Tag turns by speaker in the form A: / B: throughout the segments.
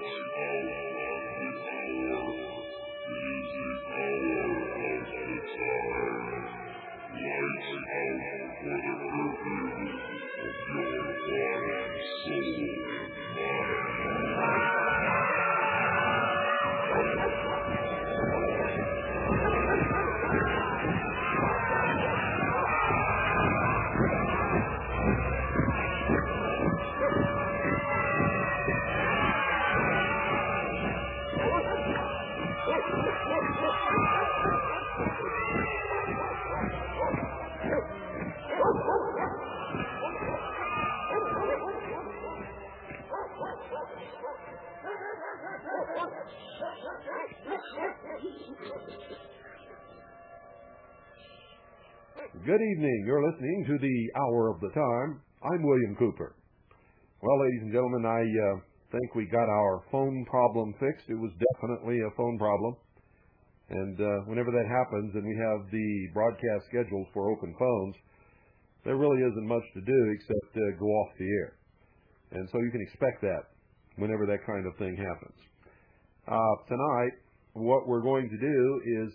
A: Good evening. You're listening to the Hour of the Time. I'm William Cooper. Well, ladies and gentlemen, I think we got our phone problem fixed. It was definitely a phone problem. And whenever that happens and we have the broadcast scheduled for open phones, there really isn't much to do except go off the air. And so you can expect that whenever that kind of thing happens. Tonight, what we're going to do is,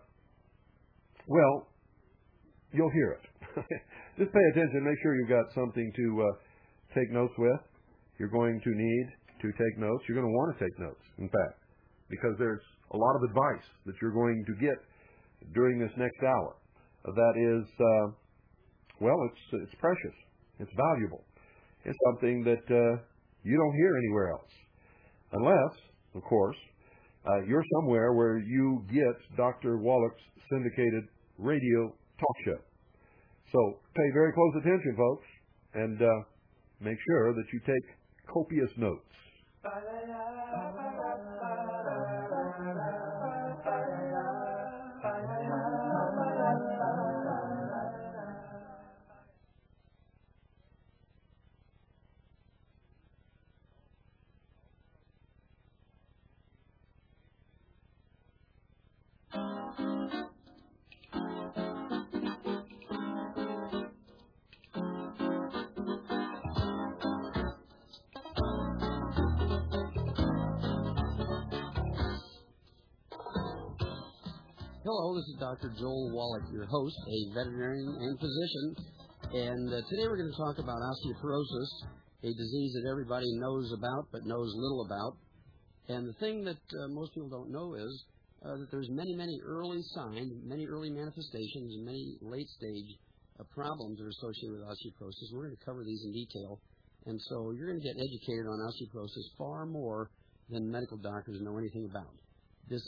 A: you'll hear it. Just pay attention. Make sure you've got something to take notes with. You're going to need to take notes. You're going to want to take notes, in fact, because there's a lot of advice that you're going to get during this next hour. That is, it's precious. It's valuable. It's something that you don't hear anywhere else. Unless, of course, you're somewhere where you get Dr. Wallach's syndicated radio talk show. So pay very close attention, folks, and make sure that you take copious notes.
B: Hello, this is Dr. Joel Wallach, your host, a veterinarian and physician, and today we're going to talk about osteoporosis, a disease that everybody knows about but knows little about. And the thing that most people don't know is that there's many early signs, many early manifestations, and many late-stage problems that are associated with osteoporosis. We're going to cover these in detail, and so you're going to get educated on osteoporosis far more than medical doctors know anything about. This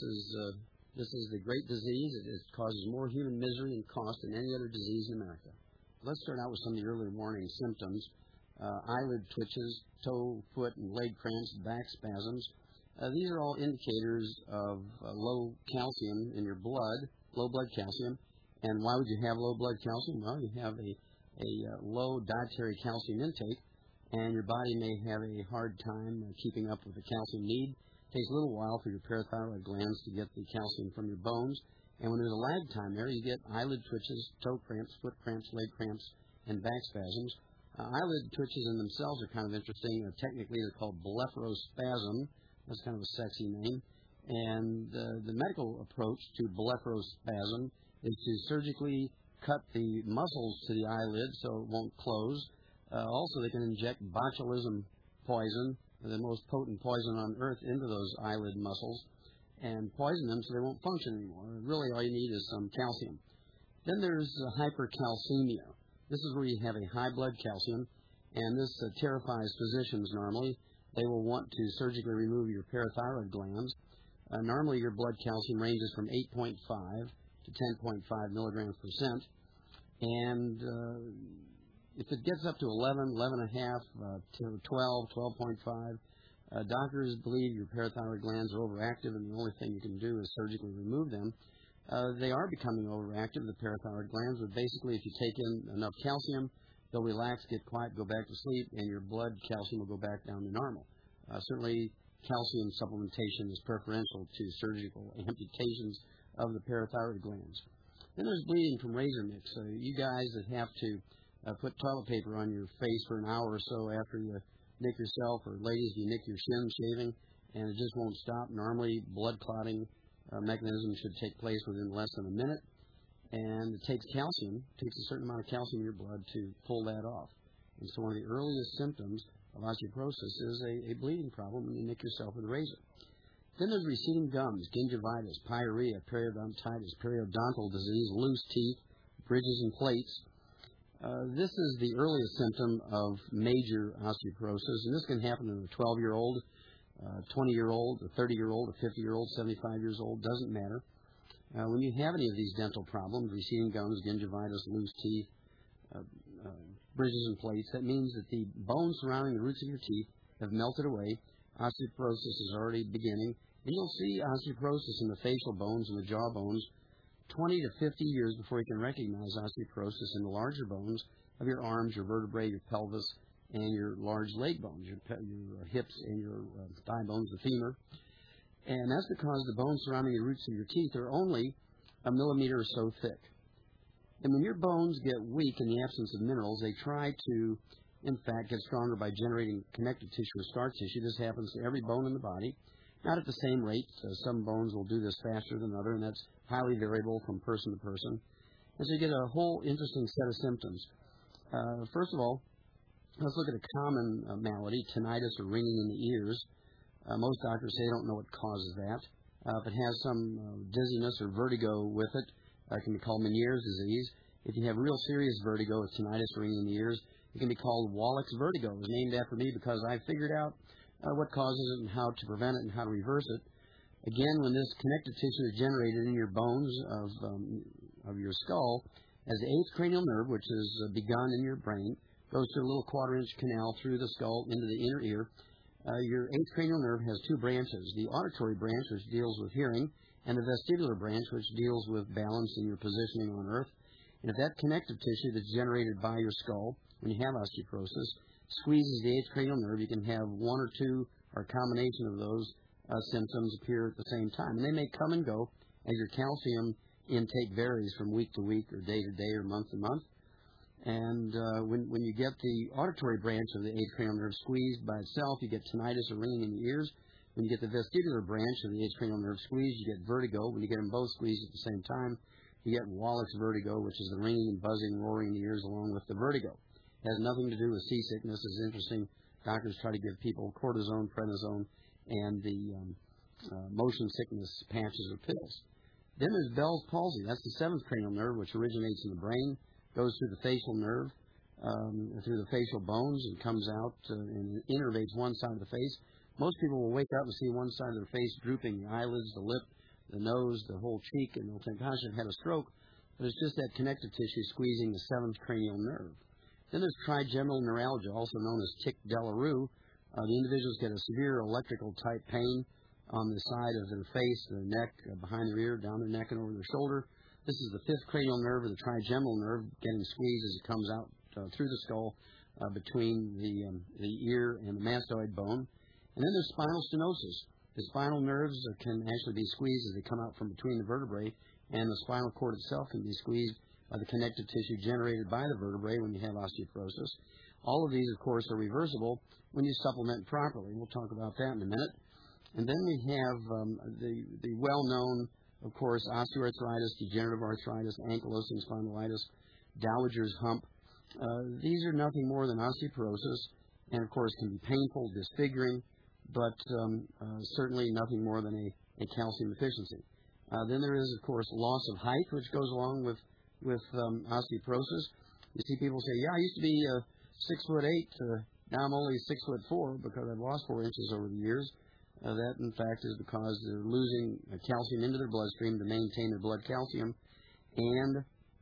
B: is the great disease. It causes more human misery and cost than any other disease in America. Let's start out with some of the early warning symptoms. Eyelid twitches, toe, foot, and leg cramps, back spasms. These are all indicators of low calcium in your blood, low blood calcium. And why would you have low blood calcium? Well, you have a low dietary calcium intake, and your body may have a hard time keeping up with the calcium need. It takes a little while for your parathyroid glands to get the calcium from your bones, and when there's a lag time there, you get eyelid twitches, toe cramps, foot cramps, leg cramps, and back spasms. Eyelid twitches in themselves are kind of interesting. Technically, they're called blepharospasm. That's kind of a sexy name. And the medical approach to blepharospasm is to surgically cut the muscles to the eyelid so it won't close. Also, they can inject botulism poison, the most potent poison on earth, into those eyelid muscles and poison them so they won't function anymore. Really, all you need is some calcium. Then there's hypercalcemia. This is where you have a high blood calcium, and this terrifies physicians normally. They will want to surgically remove your parathyroid glands. Normally, your blood calcium ranges from 8.5 to 10.5 milligrams per cent, and if it gets up to 11, 11.5, to 12, 12.5, doctors believe your parathyroid glands are overactive, and the only thing you can do is surgically remove them. They are becoming overactive, the parathyroid glands, but basically if you take in enough calcium, they'll relax, get quiet, go back to sleep, and your blood calcium will go back down to normal. Certainly, calcium supplementation is preferential to surgical amputations of the parathyroid glands. Then there's bleeding from razor nicks. You guys that have to put toilet paper on your face for an hour or so after you nick yourself, or ladies, you nick your shin shaving, and it just won't stop. Normally, blood clotting mechanism should take place within less than a minute, and it takes calcium, takes a certain amount of calcium in your blood to pull that off. And so one of the earliest symptoms of osteoporosis is a bleeding problem when you nick yourself with a razor. Then there's receding gums, gingivitis, pyorrhea, periodontitis, periodontal disease, loose teeth, bridges and plates. This is the earliest symptom of major osteoporosis, and this can happen in a 12-year-old, 20-year-old, a 30-year-old, a 50-year-old, 75 years old, doesn't matter. When you have any of these dental problems, receding gums, gingivitis, loose teeth, bridges and plates, that means that the bones surrounding the roots of your teeth have melted away. Osteoporosis is already beginning, and you'll see osteoporosis in the facial bones and the jaw bones 20 to 50 years before you can recognize osteoporosis in the larger bones of your arms, your vertebrae, your pelvis, and your large leg bones, your hips and your thigh bones, the femur. And that's because the bones surrounding the roots of your teeth are only a millimeter or so thick. And when your bones get weak in the absence of minerals, they try to, in fact, get stronger by generating connective tissue or scar tissue. This happens to every bone in the body, not at the same rate. Some bones will do this faster than others, and that's highly variable from person to person. And so you get a whole interesting set of symptoms. First of all, let's look at a common malady, tinnitus or ringing in the ears. Most doctors say they don't know what causes that. If it has some dizziness or vertigo with it, it can be called Meniere's disease. If you have real serious vertigo with tinnitus or ringing in the ears, it can be called Wallach's vertigo. It was named after me because I figured out what causes it and how to prevent it and how to reverse it. Again, when this connective tissue is generated in your bones of your skull, as the eighth cranial nerve, which is begun in your brain, goes through a little quarter-inch canal through the skull into the inner ear. Your eighth cranial nerve has two branches, the auditory branch, which deals with hearing, and the vestibular branch, which deals with balance and your positioning on Earth. And if that connective tissue that's generated by your skull, when you have osteoporosis, squeezes the eighth cranial nerve, you can have one or two or a combination of those symptoms appear at the same time. And they may come and go as your calcium intake varies from week to week or day to day or month to month. And when you get the auditory branch of the eighth cranial nerve squeezed by itself, you get tinnitus or ringing in the ears. When you get the vestibular branch of the eighth cranial nerve squeezed, you get vertigo. When you get them both squeezed at the same time, you get Wallach's vertigo, which is the ringing and buzzing, roaring in the ears along with the vertigo. It has nothing to do with seasickness. It's interesting. Doctors try to give people cortisone, prednisone, and the motion sickness patches or pills. Then there's Bell's palsy. That's the seventh cranial nerve, which originates in the brain, goes through the facial nerve, through the facial bones, and comes out and innervates one side of the face. Most people will wake up and see one side of their face drooping, the eyelids, the lip, the nose, the whole cheek, and they'll think, gosh, I've had a stroke. But it's just that connective tissue squeezing the seventh cranial nerve. Then there's trigeminal neuralgia, also known as tic douloureux. The individuals get a severe electrical type pain on the side of their face, their neck, behind their ear, down their neck, and over their shoulder. This is the fifth cranial nerve, or the trigeminal nerve, getting squeezed as it comes out through the skull between the ear and the mastoid bone. And then there's spinal stenosis. The spinal nerves can actually be squeezed as they come out from between the vertebrae, and the spinal cord itself can be squeezed by the connective tissue generated by the vertebrae when you have osteoporosis. All of these, of course, are reversible when you supplement properly. We'll talk about that in a minute. And then we have the well-known, of course, osteoarthritis, degenerative arthritis, ankylosing spondylitis, Dowager's hump. These are nothing more than osteoporosis, and, of course, can be painful, disfiguring, but certainly nothing more than a calcium deficiency. Then there is, of course, loss of height, which goes along with osteoporosis. You see people say, yeah, I used to be 6'8", now I'm only 6'4" because I've lost 4 inches over the years. That, in fact, is because they're losing calcium into their bloodstream to maintain their blood calcium, and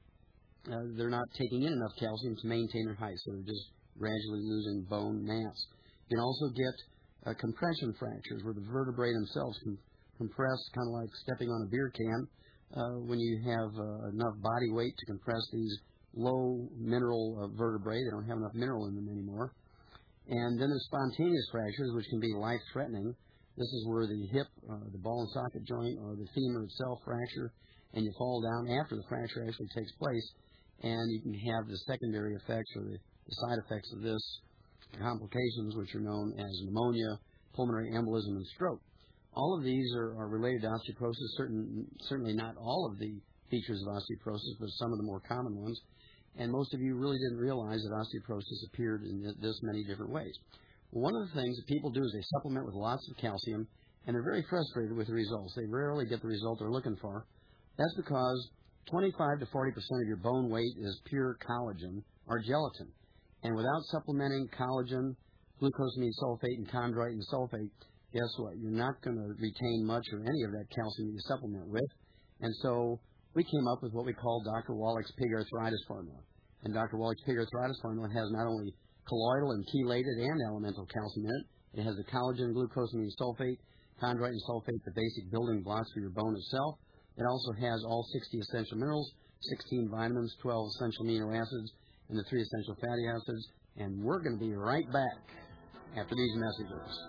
B: they're not taking in enough calcium to maintain their height, so they're just gradually losing bone mass. You can also get compression fractures, where the vertebrae themselves can compress, kind of like stepping on a beer can, when you have enough body weight to compress these low mineral vertebrae. They don't have enough mineral in them anymore. And then there's spontaneous fractures, which can be life-threatening. This is where the hip, the ball and socket joint, or the femur itself fracture, and you fall down after the fracture actually takes place, and you can have the secondary effects or the side effects of this, complications which are known as pneumonia, pulmonary embolism, and stroke. All of these are related to osteoporosis, certainly not all of the features of osteoporosis, but some of the more common ones. And most of you really didn't realize that osteoporosis appeared in this many different ways. One of the things that people do is they supplement with lots of calcium, and they're very frustrated with the results. They rarely get the result they're looking for. That's because 25 to 40% of your bone weight is pure collagen or gelatin. And without supplementing collagen, glucosamine sulfate, and chondroitin sulfate, guess what? You're not going to retain much or any of that calcium that you supplement with. And so we came up with what we call Dr. Wallach's pig arthritis formula. And Dr. Wallach's pig arthritis formula has not only colloidal and chelated and elemental calcium in it, it has the collagen, glucosamine sulfate, chondroitin sulfate, the basic building blocks for your bone itself. It also has all 60 essential minerals, 16 vitamins, 12 essential amino acids, and the 3 essential fatty acids. And we're going to be right back after these messages.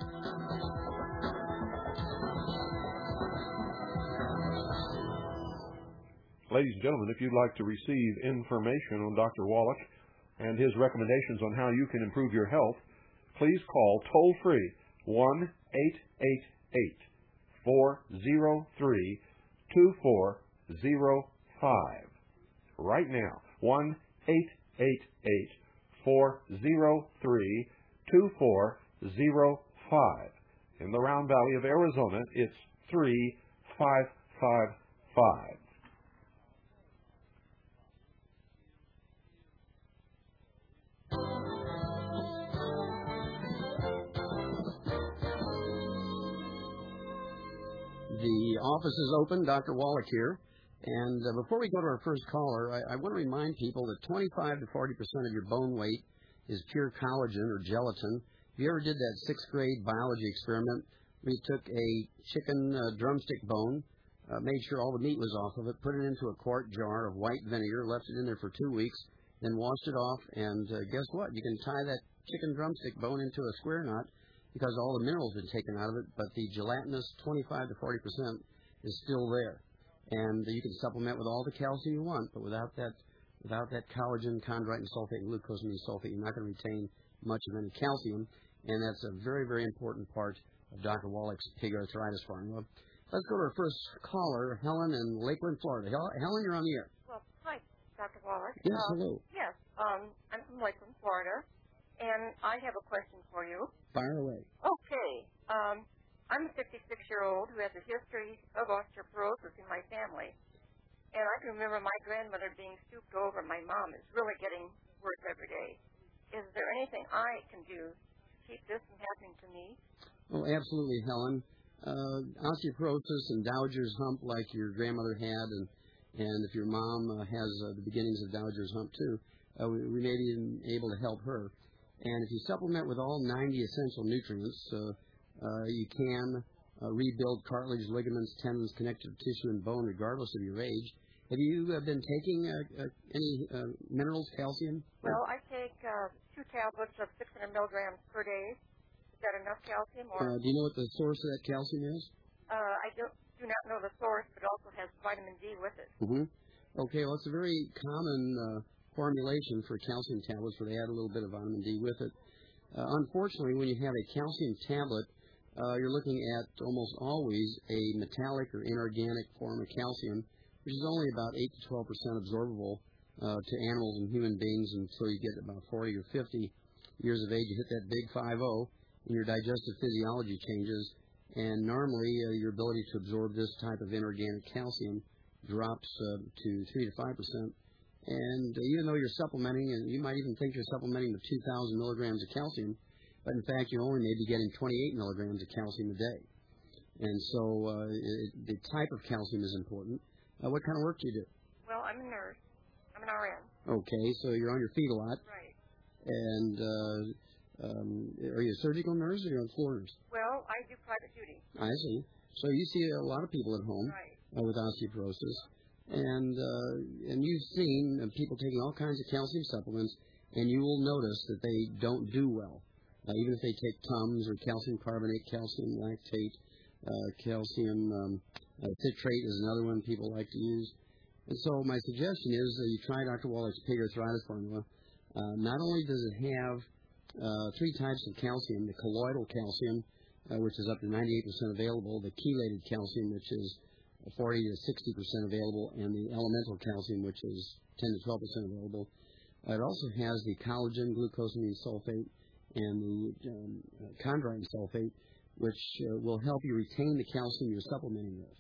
A: Ladies and gentlemen, if you'd like to receive information on Dr. Wallach and his recommendations on how you can improve your health, please call toll-free 1-888-403-2405. Right now, 1-888-403-2405. In the Round Valley of Arizona, it's 3555.
B: The office is open. Dr. Wallach here. And before we go to our first caller, I want to remind people that 25 to 40% of your bone weight is pure collagen or gelatin. If you ever did that 6th grade biology experiment, we took a chicken drumstick bone, made sure all the meat was off of it, put it into a quart jar of white vinegar, left it in there for 2 weeks, then washed it off, and guess what? You can tie that chicken drumstick bone into a square knot because all the minerals have been taken out of it, but the gelatinous 25 to 40% is still there. And you can supplement with all the calcium you want, but without that collagen, chondroitin sulfate, and glucosamine sulfate, you're not going to retain much of any calcium, and that's a very, very important part of Dr. Wallach's pig arthritis formula. Let's go to our first caller, Helen in Lakeland, Florida. Helen, you're on the air.
C: Well, hi, Dr. Wallach.
B: Yes, hello.
C: Yes, I'm from Lakeland, Florida, and I have a question for you.
B: Fire away.
C: Okay. I'm a 56-year-old who has a history of osteoporosis in my family, and I can remember my grandmother being stooped over. My mom is really getting worse every day. Is there anything I can do to keep this from happening to me?
B: Oh, absolutely, Helen. Osteoporosis and Dowager's hump like your grandmother had, and if your mom has the beginnings of Dowager's hump too, we may be able to help her. And if you supplement with all 90 essential nutrients, you can rebuild cartilage, ligaments, tendons, connective tissue, and bone regardless of your age. Have you been taking any minerals, calcium?
C: Well, I take 2 tablets of 600 milligrams per day. Is that enough calcium? Or
B: do you know what the source of that calcium is?
C: I do not know the source, but it also has vitamin D with it.
B: Mm-hmm. Okay, well, it's a very common formulation for calcium tablets where they add a little bit of vitamin D with it. Unfortunately, when you have a calcium tablet, you're looking at almost always a metallic or inorganic form of calcium, which is only about 8 to 12% absorbable to animals and human beings until you get about 40 or 50 years of age. You hit that big 5-0, and your digestive physiology changes, and normally your ability to absorb this type of inorganic calcium drops to 3 to 5%. And even though you're supplementing, and you might even think you're supplementing with 2,000 milligrams of calcium, but in fact you only may be getting 28 milligrams of calcium a day. And so the type of calcium is important. What kind of work do you do?
C: Well, I'm a nurse. I'm an RN.
B: Okay, so you're on your feet a lot.
C: Right.
B: And are you a surgical nurse or are you a floor nurse?
C: Well, I do private duty.
B: I see. So you see a lot of people at home with osteoporosis. And you've seen people taking all kinds of calcium supplements, and you will notice that they don't do well. Even if they take Tums or calcium carbonate, calcium lactate, calcium citrate is another one people like to use. And so my suggestion is that you try Dr. Wallach's pig arthritis formula. Not only does it have 3 types of calcium, the colloidal calcium, which is up to 98% available, the chelated calcium, which is 40 to 60% available, and the elemental calcium, which is 10 to 12% available. It also has the collagen, glucosamine sulfate, and the chondroitin sulfate, which will help you retain the calcium you're supplementing with.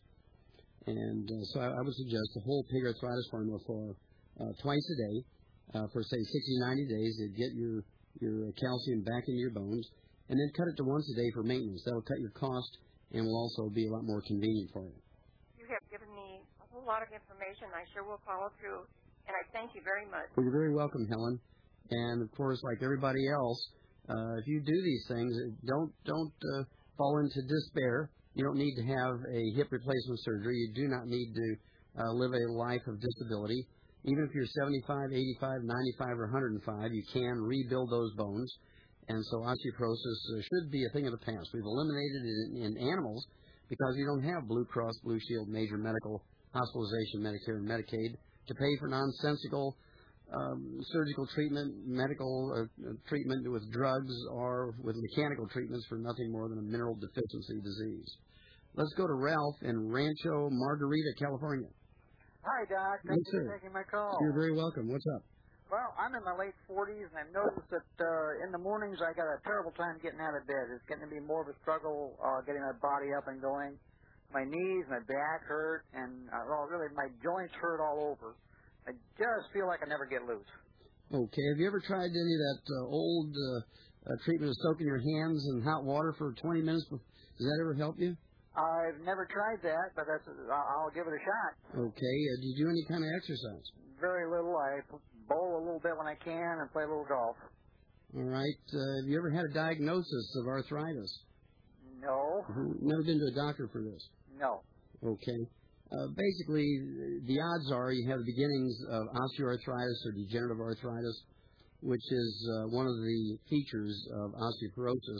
B: And so I would suggest the whole pig arthritis formula for twice a day for, say, 60, 90 days to get your calcium back into your bones, and then cut it to once a day for maintenance. That will cut your cost and will also be a lot more convenient for you.
C: You have given me a whole lot of information. I sure will follow through, and I thank you very much.
B: Well, you're very welcome, Helen. And, of course, like everybody else, if you do these things, don't fall into despair. You don't need to have a hip replacement surgery. You do not need to live a life of disability. Even if you're 75, 85, 95, or 105, you can rebuild those bones. And so osteoporosis should be a thing of the past. We've eliminated it in animals because you don't have Blue Cross Blue Shield, major medical hospitalization, Medicare, and Medicaid to pay for nonsensical surgical treatment, medical treatment with drugs, or with mechanical treatments for nothing more than a mineral deficiency disease. Let's go to Ralph in Rancho Margarita, California.
D: Hi, Doc. Thanks for taking my call.
B: You're very welcome. What's up?
D: Well, I'm in my late 40s, and I've noticed that in the mornings I got a terrible time getting out of bed. It's getting to be more of a struggle getting my body up and going. My knees, my back hurt, and really my joints hurt all over. I just feel like I never get loose.
B: Okay. Have you ever tried any of that old treatment of soaking your hands in hot water for 20 minutes? Does that ever help you?
D: I've never tried that, but I'll give it a shot.
B: Okay. Do you do any kind of exercise?
D: Very little. I bowl a little bit when I can and play a little golf.
B: All right. Have you ever had a diagnosis of arthritis?
D: No.
B: Never been to a doctor for this?
D: No.
B: Okay. Basically, the odds are you have the beginnings of osteoarthritis or degenerative arthritis, which is one of the features of osteoporosis.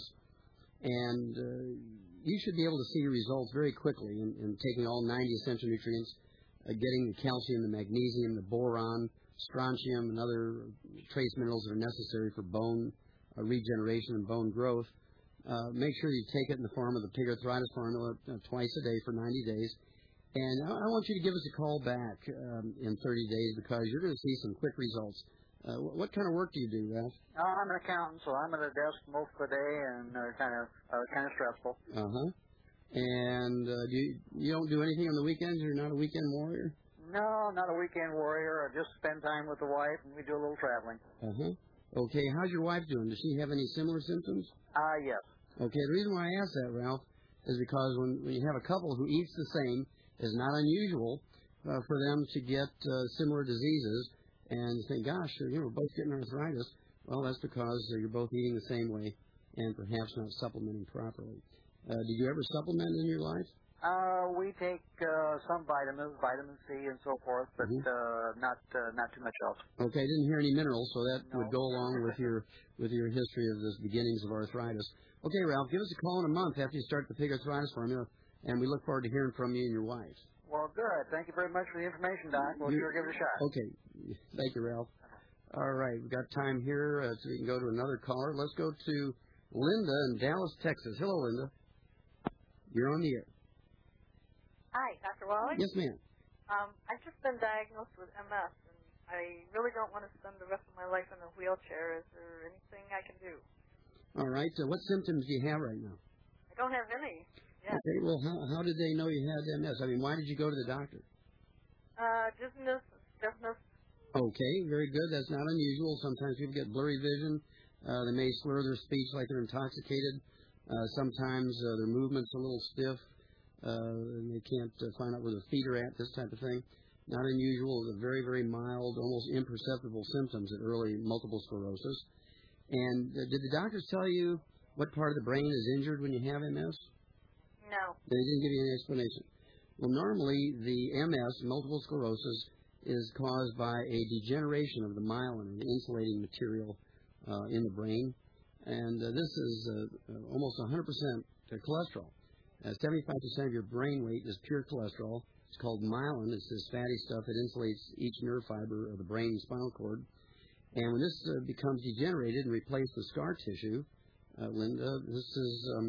B: And you should be able to see your results very quickly in taking all 90 essential nutrients, getting the calcium, the magnesium, the boron, strontium, and other trace minerals that are necessary for bone regeneration and bone growth. Make sure you take it in the form of the pig arthritis formula twice a day for 90 days. And I want you to give us a call back in 30 days because you're going to see some quick results. What kind of work do you do, Ralph?
D: I'm an accountant, so I'm at a desk most of the day, and kind of stressful.
B: And you don't do anything on the weekends? You're not a weekend warrior?
D: No, not a weekend warrior. I just spend time with the wife, and we do a little traveling.
B: Okay. How's your wife doing? Does she have any similar symptoms?
D: Yes.
B: Okay. The reason why I ask that, Ralph, is because when you have a couple who eats the same, it's not unusual for them to get similar diseases and think, gosh, we're both getting arthritis. Well, that's because you're both eating the same way and perhaps not supplementing properly. Did you ever supplement in your life?
D: We take some vitamins, vitamin C and so forth, but not too much else.
B: Okay, I didn't hear any minerals, so that would go along with your history of the beginnings of arthritis. Okay, Ralph, give us a call in a month after you start the pig arthritis formula, and we look forward to hearing from you and your wife.
D: Well, good. Thank you very much for the information, Doc. We'll sure give it a shot.
B: Okay. Thank you, Ralph. All right, we've got time here so we can go to another caller. Let's go to Linda in Dallas, Texas. Hello, Linda. You're on the air.
E: Hi, Dr. Wally?
B: Yes, ma'am.
E: I've just been diagnosed with MS, and I really don't want to spend the rest of my life in a wheelchair. Is there anything I can do?
B: All right. What symptoms do you have right now?
E: I don't have any. Yeah.
B: Okay. Well, how did they know you had MS? I mean, why did you go to the doctor?
E: Dizziness, stiffness.
B: Okay. Very good. That's not unusual. Sometimes people get blurry vision. They may slur their speech like they're intoxicated. Sometimes their movement's a little stiff. And they can't find out where their feet are at, this type of thing. Not unusual. The very, very mild, almost imperceptible symptoms of early multiple sclerosis. And did the doctors tell you what part of the brain is injured when you have MS?
E: No.
B: They didn't give you any explanation. Well, normally the MS, multiple sclerosis, is caused by a degeneration of the myelin, the insulating material in the brain. And this is almost 100% cholesterol. 75% of your brain weight is pure cholesterol. It's called myelin. It's this fatty stuff that insulates each nerve fiber of the brain and spinal cord. And when this becomes degenerated and replaced with scar tissue, Linda, this is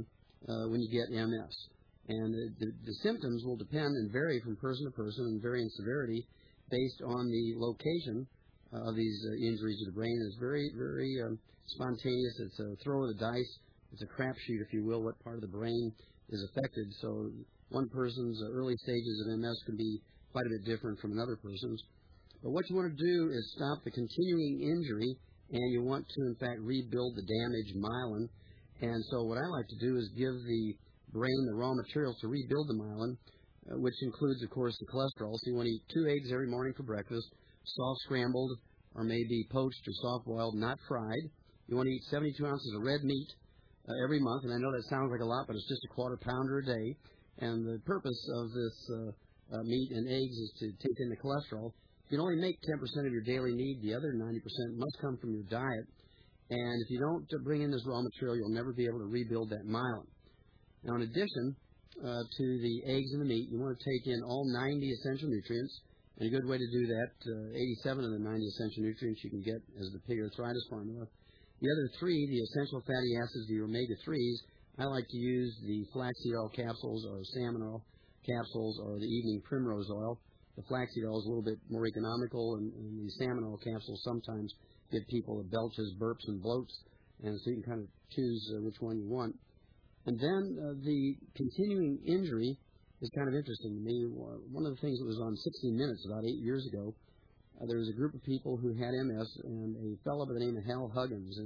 B: when you get MS. And the symptoms will depend and vary from person to person and vary in severity based on the location of these injuries to the brain. It's very, very spontaneous. It's a throw of the dice. It's a crapshoot, if you will, what part of the brain is affected. So one person's early stages of MS can be quite a bit different from another person's. But what you want to do is stop the continuing injury, and you want to, in fact, rebuild the damaged myelin. And so what I like to do is give the brain the raw materials to rebuild the myelin, which includes, of course, the cholesterol. So you want to eat 2 eggs every morning for breakfast, soft scrambled or maybe poached or soft boiled, not fried. You want to eat 72 ounces of red meat every month. And I know that sounds like a lot, but it's just a quarter pounder a day. And the purpose of this meat and eggs is to take in the cholesterol. You can only make 10% of your daily need. The other 90% must come from your diet. And if you don't bring in this raw material, you'll never be able to rebuild that myelin. Now, in addition to the eggs and the meat, you want to take in all 90 essential nutrients. And a good way to do that, 87 of the 90 essential nutrients you can get as the pig arthritis formula. The other 3, the essential fatty acids, the omega-3s, I like to use the flaxseed oil capsules or salmon oil capsules or the evening primrose oil. The flaxseed oil is a little bit more economical, and the salmon oil capsules sometimes give people belches, burps, and bloats, and so you can kind of choose which one you want. And then the continuing injury is kind of interesting to me. One of the things that was on 60 Minutes about 8 years ago, there was a group of people who had MS, and a fellow by the name of Hal Huggins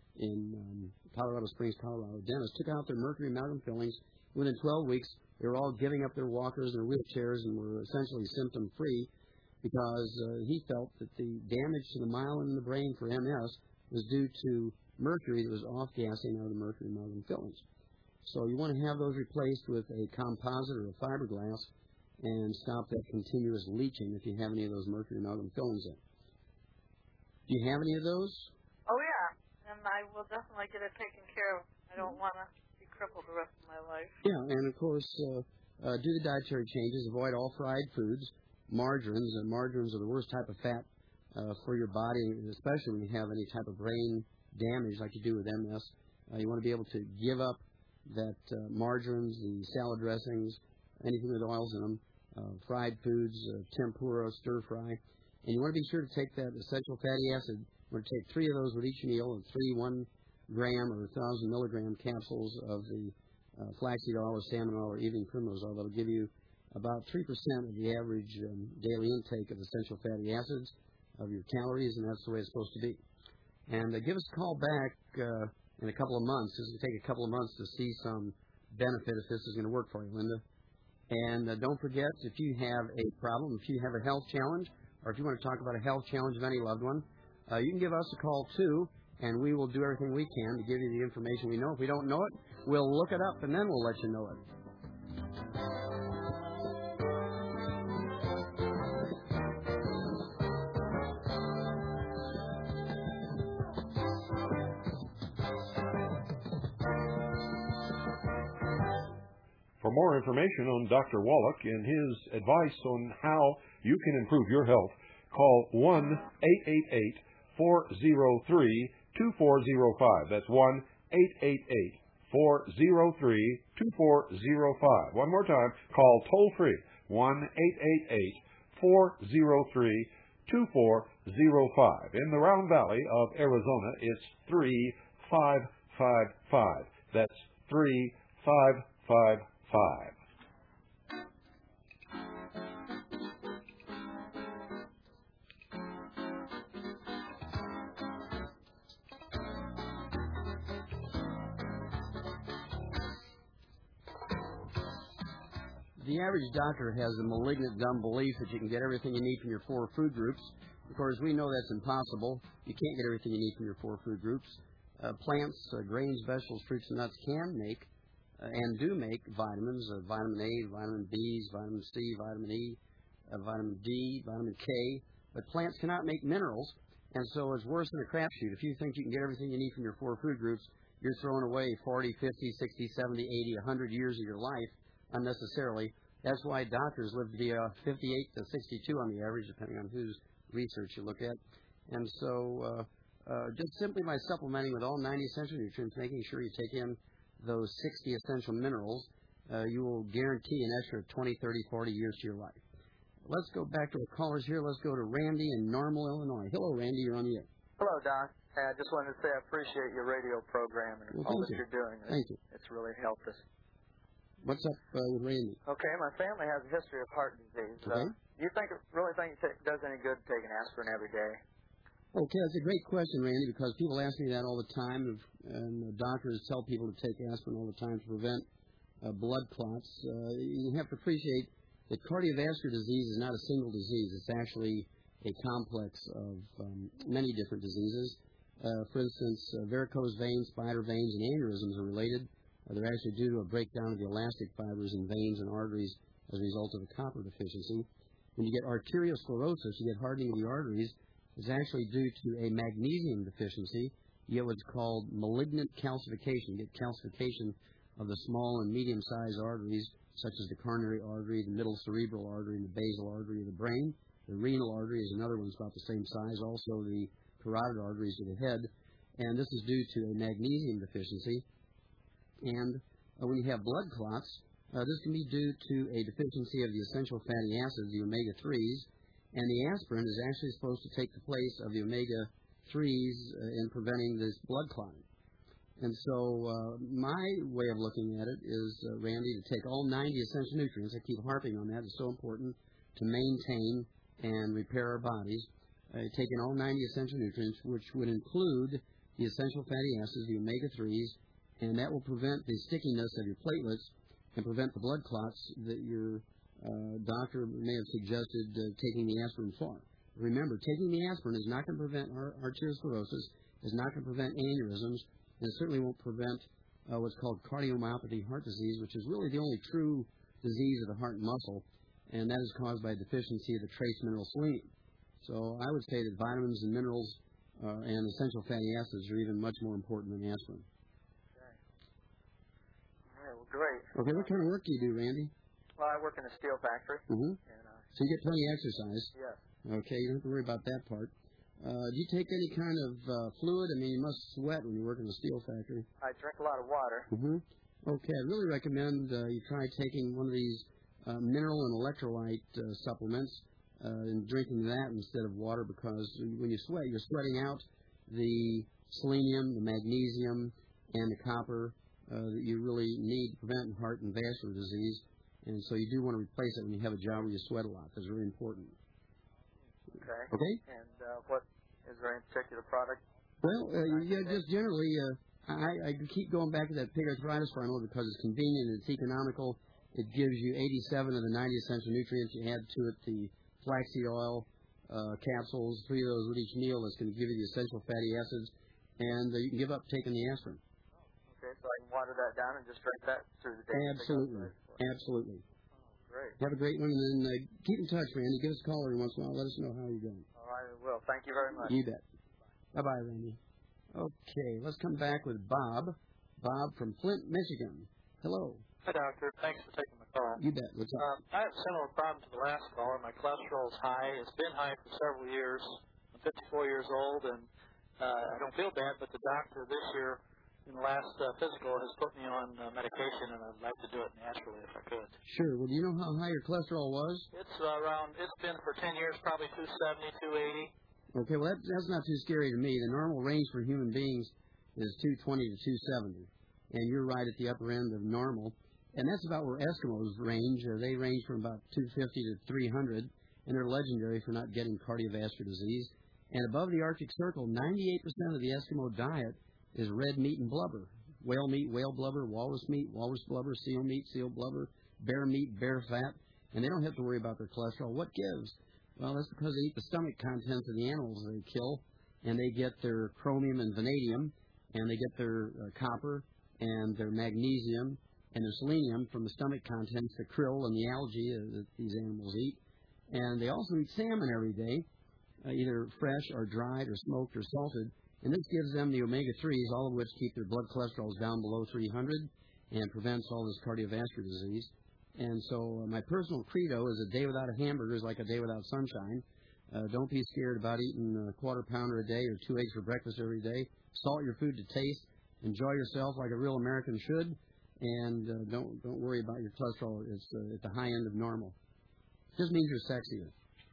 B: in Colorado Springs, Colorado, dentist, took out their mercury amalgam fillings. Within 12 weeks, they were all giving up their walkers and their wheelchairs and were essentially symptom-free because he felt that the damage to the myelin in the brain for MS was due to mercury that was off-gassing out of the mercury amalgam fillings. So you want to have those replaced with a composite or a fiberglass and stop that continuous leaching if you have any of those mercury amalgam fillings in. Do you have any of those?
E: Oh, yeah, and I will definitely get it taken care of. I don't want to be crippled the rest of my life.
B: Yeah, and of course, do the dietary changes. Avoid all fried foods, margarines. Margarines are the worst type of fat for your body, especially when you have any type of brain damage like you do with MS. You want to be able to give up that margarines, the salad dressings, anything with oils in them, fried foods, tempura, stir fry. And you want to be sure to take that essential fatty acid. You want to take 3 of those with each meal, and 3 1-gram or 1,000 milligram capsules of the flaxseed oil or salmon oil or evening primrose oil. That'll give you about 3% of the average daily intake of essential fatty acids of your calories, and that's the way it's supposed to be. And give us a call back in a couple of months. It's going to take a couple of months to see some benefit if this is going to work for you, Linda. And don't forget, if you have a problem, if you have a health challenge, or if you want to talk about a health challenge of any loved one, you can give us a call, too, and we will do everything we can to give you the information we know. If we don't know it, we'll look it up, and then we'll let you know it.
A: For more information on Dr. Wallach and his advice on how you can improve your health, call 1-888-403-2405. That's 1-888-403-2405. One more time, call toll-free, 1-888-403-2405. In the Round Valley of Arizona, it's 3555. That's 3555.
B: The average doctor has a malignant dumb belief that you can get everything you need from your 4 food groups. Of course, we know that's impossible. You can't get everything you need from your 4 food groups. Plants, grains, vegetables, fruits, and nuts can make and do make vitamins, vitamin A, vitamin B, vitamin C, vitamin E, vitamin D, vitamin K, but plants cannot make minerals, and so it's worse than a crapshoot. If you think you can get everything you need from your 4 food groups, you're throwing away 40, 50, 60, 70, 80, 100 years of your life unnecessarily. That's why doctors live to be 58 to 62 on the average, depending on whose research you look at. And so just simply by supplementing with all 90 essential nutrients, making sure you take in those 60 essential minerals, you will guarantee an extra 20, 30, 40 years to your life. Let's go back to the callers here. Let's go to Randy in Normal, Illinois. Hello, Randy. You're on the air.
F: Hello, Doc. I just wanted to say I appreciate your radio program and all that you're doing.
B: Thank you.
F: It's really helped us.
B: What's up with Randy?
F: Okay, my family has a history of heart disease.
B: Okay.
F: Do you really think it does any good taking aspirin every day?
B: Okay, that's a great question, Randy, because people ask me that all the time, and doctors tell people to take aspirin all the time to prevent blood clots. You have to appreciate that cardiovascular disease is not a single disease. It's actually a complex of many different diseases. For instance, varicose veins, spider veins, and aneurysms are related. They're actually due to a breakdown of the elastic fibers in veins and arteries as a result of a copper deficiency. When you get arteriosclerosis, you get hardening of the arteries. It's actually due to a magnesium deficiency. You get what's called malignant calcification. You get calcification of the small and medium-sized arteries, such as the coronary artery, the middle cerebral artery, and the basal artery of the brain. The renal artery is another one that's about the same size. Also, the carotid arteries of the head. And this is due to a magnesium deficiency. And when you have blood clots, this can be due to a deficiency of the essential fatty acids, the omega-3s, and the aspirin is actually supposed to take the place of the omega-3s in preventing this blood clotting. And so my way of looking at it is, Randy, to take all 90 essential nutrients. I keep harping on that. It's so important to maintain and repair our bodies. Taking all 90 essential nutrients, which would include the essential fatty acids, the omega-3s, and that will prevent the stickiness of your platelets and prevent the blood clots that your doctor may have suggested taking the aspirin for. Remember, taking the aspirin is not going to prevent arteriosclerosis, is not going to prevent aneurysms, and it certainly won't prevent what's called cardiomyopathy heart disease, which is really the only true disease of the heart and muscle, and that is caused by a deficiency of the trace mineral selenium. So I would say that vitamins and minerals and essential fatty acids are even much more important than aspirin.
F: Okay. All right, well, great.
B: Okay, what kind of work do you do, Randy?
F: Well, I work in a steel factory.
B: Mm-hmm.
F: And,
B: so you get plenty of exercise.
F: Yes.
B: Okay, you don't have to worry about that part. Do you take any kind of fluid? I mean, you must sweat when you work in a steel factory.
F: I drink a lot of water.
B: Mm-hmm. Okay, I really recommend you try taking one of these mineral and electrolyte supplements and drinking that instead of water, because when you sweat, you're sweating out the selenium, the magnesium, and the copper that you really need to prevent heart and vascular disease. And so you do want to replace it when you have a job where you sweat a lot. That's very important.
F: Okay.
B: Okay?
F: And is there any particular product?
B: Well, yeah, just generally, I keep going back to that pig arthritis formula because it's convenient and it's economical. It gives you 87 of the 90 essential nutrients. You add to it the flaxseed oil capsules, 3 of those with each meal. That's going to give you the essential fatty acids, and you can give up taking the aspirin.
F: Okay, so I can water that down and just drink that through the day.
B: Absolutely. Absolutely.
F: Great.
B: Have a great one, and then keep in touch, Randy. Give us a call every once in a while. Let us know how you're doing.
F: All right, I will. Thank you very much.
B: You bet. Bye-bye, Randy. Okay, let's come back with Bob. Bob from Flint, Michigan. Hello.
G: Hi, Doctor. Thanks for taking the call.
B: You bet. What's up?
G: I have a similar problem to the last caller. My cholesterol is high. It's been high for several years. I'm 54 years old, and I don't feel bad, but the doctor this year in the last physical has put me on medication, and I'd like to do it naturally if I could.
B: Sure. Well, do you know how high your cholesterol was?
G: It's been for 10 years, probably 270, 280.
B: Okay, well, that's not too scary to me. The normal range for human beings is 220 to 270, and you're right at the upper end of normal. And that's about where Eskimos range. They range from about 250 to 300, and they're legendary for not getting cardiovascular disease. And above the Arctic Circle, 98% of the Eskimo diet is red meat and blubber. Whale meat, whale blubber, walrus meat, walrus blubber, seal meat, seal blubber, bear meat, bear fat, and they don't have to worry about their cholesterol. What gives? Well, that's because they eat the stomach contents of the animals they kill, and they get their chromium and vanadium, and they get their copper and their magnesium and their selenium from the stomach contents, the krill and the algae that these animals eat. And they also eat salmon every day, either fresh or dried or smoked or salted. And this gives them the omega-3s, all of which keep their blood cholesterols down below 300 and prevents all this cardiovascular disease. And so my personal credo is a day without a hamburger is like a day without sunshine. Don't be scared about eating a quarter pounder a day or 2 eggs for breakfast every day. Salt your food to taste. Enjoy yourself like a real American should, and don't worry about your cholesterol. It's at the high end of normal. Just means you're sexier.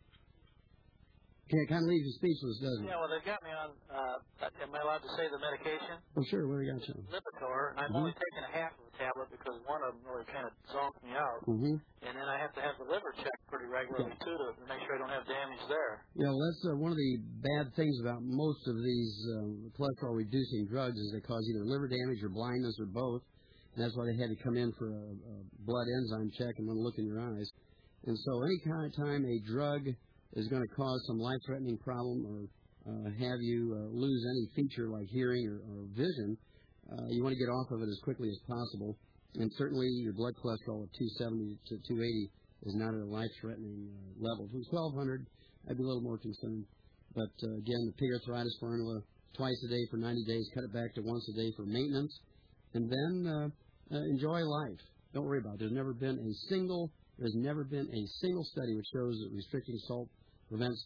B: It kind of leaves you speechless, doesn't it?
G: Yeah, well, they've got me on, am I allowed to say the medication?
B: Oh, sure. What do you got you?
G: Lipitor, and I've only taken a half of the tablet because one of them really kind of zonked me out. And then I have to have the liver checked pretty regularly, too, to make sure I don't have damage there.
B: Yeah, well, that's one of the bad things about most of these cholesterol-reducing drugs is they cause either liver damage or blindness or both. And that's why they had to come in for a blood enzyme check and want to look in your eyes. And so any kind of time a drug is going to cause some life-threatening problem or have you lose any feature like hearing or vision, you want to get off of it as quickly as possible. And certainly your blood cholesterol at 270 to 280 is not at a life-threatening level. If it was 1,200, I'd be a little more concerned. But, again, the pig arthritis formula, twice a day for 90 days, cut it back to once a day for maintenance, and then enjoy life. Don't worry about it. There's never been a single study which shows that restricting salt prevents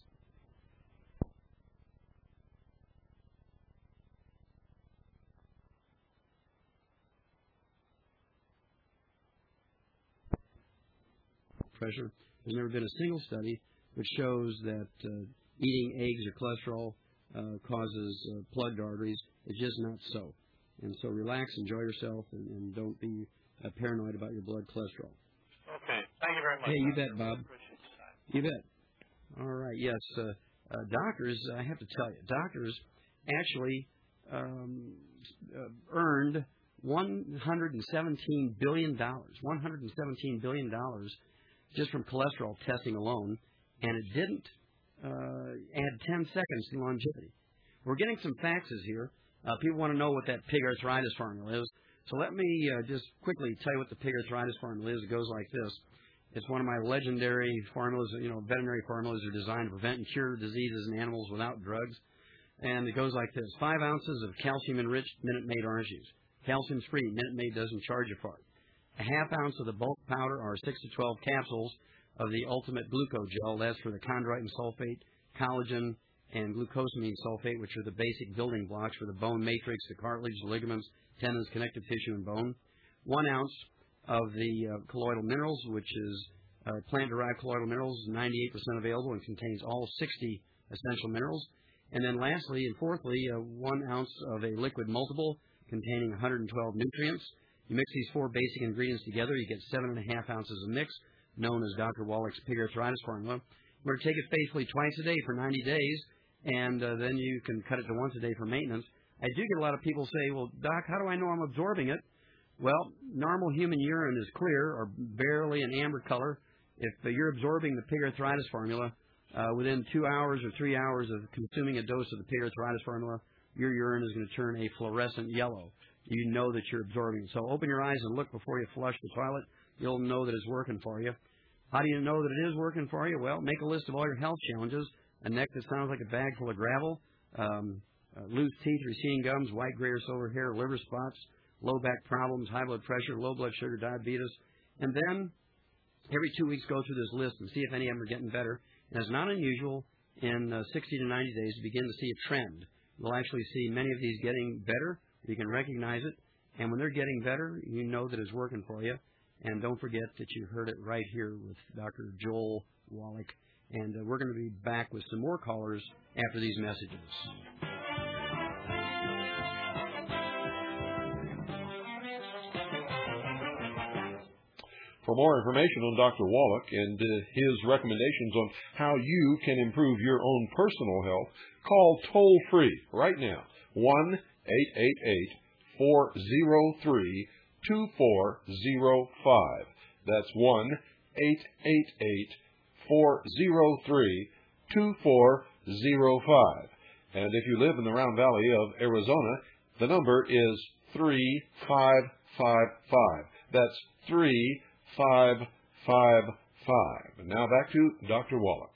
B: pressure. There's never been a single study which shows that eating eggs or cholesterol causes plugged arteries. It's just not so. And so relax, enjoy yourself, and don't be paranoid about your blood cholesterol.
G: Okay. Thank you very much.
B: Hey, you bet, Bob. You bet. All right. Yes, doctors, I have to tell you, doctors actually earned $117 billion just from cholesterol testing alone, and it didn't add 10 seconds to longevity. We're getting some faxes here. People want to know what that pig arthritis formula is. So let me just quickly tell you what the pig arthritis formula is. It goes like this. It's one of my legendary formulas. Veterinary formulas are designed to prevent and cure diseases in animals without drugs. And it goes like this. 5 ounces of calcium-enriched Minute Maid orange juice. Calcium's free. Minute Maid doesn't charge you for it. A half ounce of the bulk powder or 6 to 12 capsules of the ultimate glucogel. That's for the chondroitin sulfate, collagen, and glucosamine sulfate, which are the basic building blocks for the bone matrix, the cartilage, the ligaments, tendons, connective tissue, and bone. 1 ounce of the colloidal minerals, which is plant-derived colloidal minerals, 98% available and contains all 60 essential minerals. And then lastly and fourthly, 1 ounce of a liquid multiple containing 112 nutrients. You mix these 4 basic ingredients together, you get 7.5 ounces of mix, known as Dr. Wallach's pig arthritis formula. We're going to take it faithfully twice a day for 90 days, and then you can cut it to once a day for maintenance. I do get a lot of people say, well, Doc, how do I know I'm absorbing it? Well, normal human urine is clear or barely an amber color. If you're absorbing the pig arthritis formula within 2 hours or 3 hours of consuming a dose of the pig arthritis formula, your urine is going to turn a fluorescent yellow. You know that you're absorbing it. So open your eyes and look before you flush the toilet. You'll know that it's working for you. How do you know that it is working for you? Well, make a list of all your health challenges. A neck that sounds like a bag full of gravel, loose teeth, receding gums, white, gray, or silver hair, liver spots, low back problems, high blood pressure, low blood sugar, diabetes. And then every 2 weeks go through this list and see if any of them are getting better. And it's not unusual in 60 to 90 days to begin to see a trend. You'll actually see many of these getting better. You can recognize it. And when they're getting better, you know that it's working for you. And don't forget that you heard it right here with Dr. Joel Wallach. And we're going to be back with some more callers after these messages.
A: For more information on Dr. Wallach and his recommendations on how you can improve your own personal health, call toll-free right now, 1-888-403-2405. That's 1-888-403-2405. And if you live in the Round Valley of Arizona, the number is 3555. That's 3555. And now back to Dr. Wallach.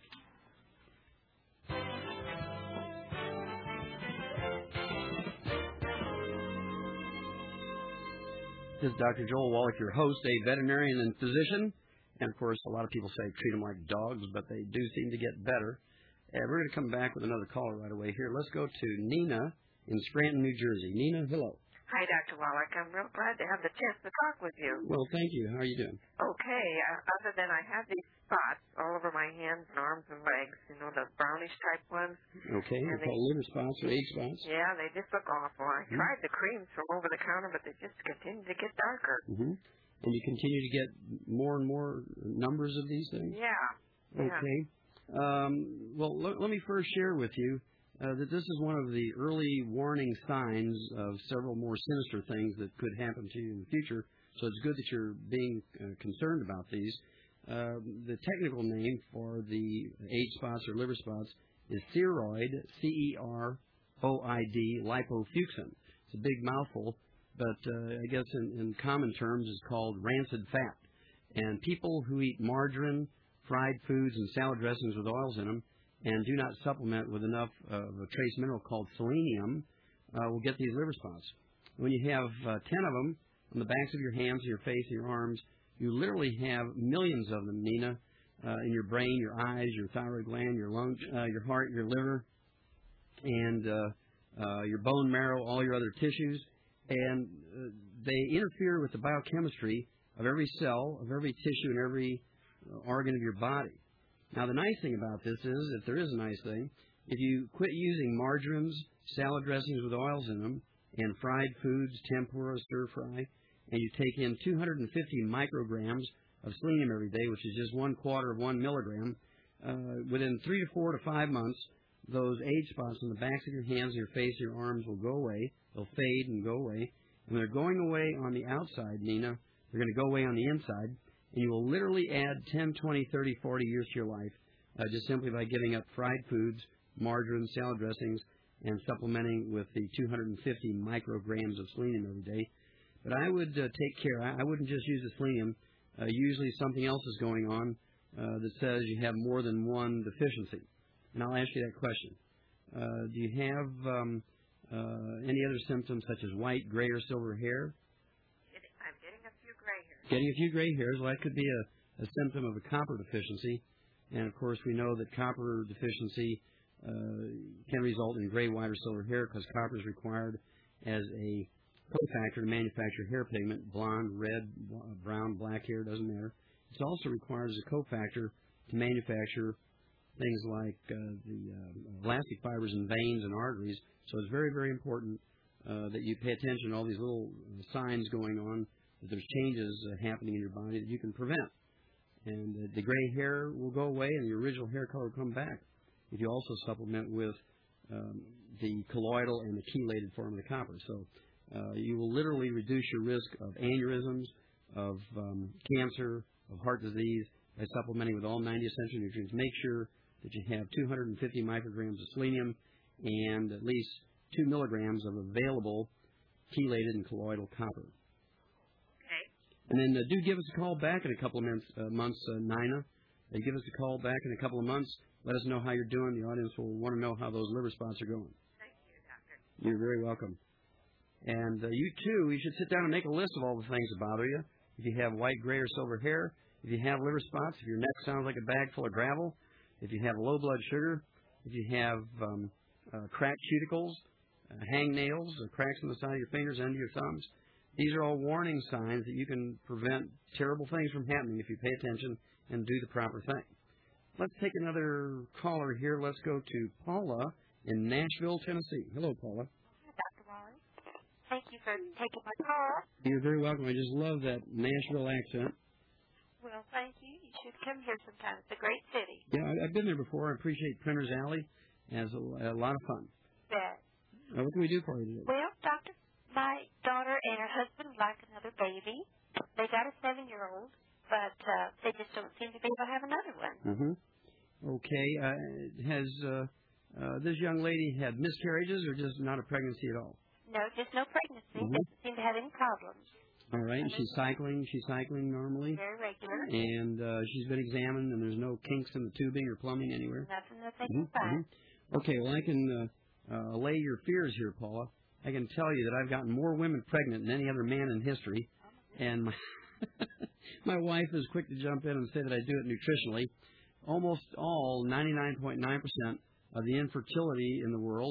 B: This is Dr. Joel Wallach, your host, a veterinarian and physician. And, of course, a lot of people say treat them like dogs, but they do seem to get better. And we're going to come back with another caller right away here. Let's go to Nina in Scranton, New Jersey. Nina, hello.
H: Hi, Dr. Wallach. I'm real glad to have the chance to talk with you.
B: Well, thank you. How are you doing?
H: Okay. Other than I have these spots all over my hands and arms and legs, the brownish type ones.
B: Okay. They're called liver spots or age spots.
H: Yeah, they just look awful. I tried the creams from over the counter, but they just continue to get darker.
B: Mm-hmm. And you continue to get more and more numbers of these things?
H: Yeah.
B: Okay. Well, let me first share with you that this is one of the early warning signs of several more sinister things that could happen to you in the future. So it's good that you're being concerned about these. The technical name for the age spots or liver spots is ceroid, C-E-R-O-I-D, lipofucsin. It's a big mouthful, but I guess in common terms it's called rancid fat. And people who eat margarine, fried foods, and salad dressings with oils in them and do not supplement with enough of a trace mineral called selenium will get these liver spots. When you have 10 of them on the backs of your hands, your face, and your arms, you literally have millions of them, Nina, in your brain, your eyes, your thyroid gland, your lungs, your heart, your liver, and your bone marrow, all your other tissues. And they interfere with the biochemistry of every cell, of every tissue, and every organ of your body. Now, the nice thing about this is, if there is a nice thing, if you quit using margarines, salad dressings with oils in them, and fried foods, tempura, stir-fry, and you take in 250 micrograms of selenium every day, which is just 1/4 of 1 milligram, within 3 to 4 to 5 months, those age spots on the backs of your hands, your face, your arms will go away. They'll fade and go away. And when they're going away on the outside, Nina, they're going to go away on the inside. And you will literally add 10, 20, 30, 40 years to your life just simply by giving up fried foods, margarine, salad dressings, and supplementing with the 250 micrograms of selenium every day. But I would take care. I wouldn't just use the selenium. Usually something else is going on that says you have more than one deficiency. And I'll ask you that question. Do you have any other symptoms such as white, gray, or silver hair?
H: I'm getting a few gray hairs.
B: Getting a few gray hairs, well, that could be a symptom of a copper deficiency. And, of course, we know that copper deficiency can result in gray, white, or silver hair because copper is required as a cofactor to manufacture hair pigment, blonde, red, brown, black hair, doesn't matter. It's also required as a cofactor to manufacture things like the elastic fibers in veins and arteries. So it's very, very important that you pay attention to all these little signs going on, that there's changes happening in your body that you can prevent. And the gray hair will go away and the original hair color will come back if you also supplement with the colloidal and the chelated form of the copper. So you will literally reduce your risk of aneurysms, of cancer, of heart disease by supplementing with all 90 essential nutrients. Make sure that you have 250 micrograms of selenium and at least 2 milligrams of available chelated and colloidal copper.
H: Okay.
B: And then do give us a call back in a couple of months, Nina. Give us a call back in a couple of months. Let us know how you're doing. The audience will want to know how those liver spots are going.
H: Thank you, Doctor.
B: You're very welcome. And you, too, you should sit down and make a list of all the things that bother you. If you have white, gray, or silver hair, if you have liver spots, if your neck sounds like a bag full of gravel, if you have low blood sugar, if you have cracked cuticles, hangnails, cracks in the side of your fingers, end of your thumbs, these are all warning signs that you can prevent terrible things from happening if you pay attention and do the proper thing. Let's take another caller here. Let's go to Paula in Nashville, Tennessee. Hello, Paula.
I: Hi, Dr. Wally. Thank you for taking my call.
B: You're very welcome. I just love that Nashville accent.
I: Well, thank you. You should come here sometime. It's a great city.
B: Yeah, I've been there before. I appreciate Printer's Alley. It's a lot of fun.
I: Bet.
B: What can we do for you today?
I: Well, Doctor, my daughter and her husband would like another baby. They got a 7-year-old, but they just don't seem to be able to have another one.
B: Mm-hmm. Okay. Has this young lady had miscarriages or just not a pregnancy at all?
I: No, just no pregnancy.
B: Mm-hmm.
I: Doesn't seem to have any problems.
B: All right. And she's cycling normally?
I: Very regular.
B: And she's been examined, and there's no kinks in the tubing or plumbing anywhere?
I: Nothing that they can find.
B: Mm-hmm. Okay. Well, I can allay your fears here, Paula. I can tell you that I've gotten more women pregnant than any other man in history. And my wife is quick to jump in and say that I do it nutritionally. Almost all, 99.9% of the infertility in the world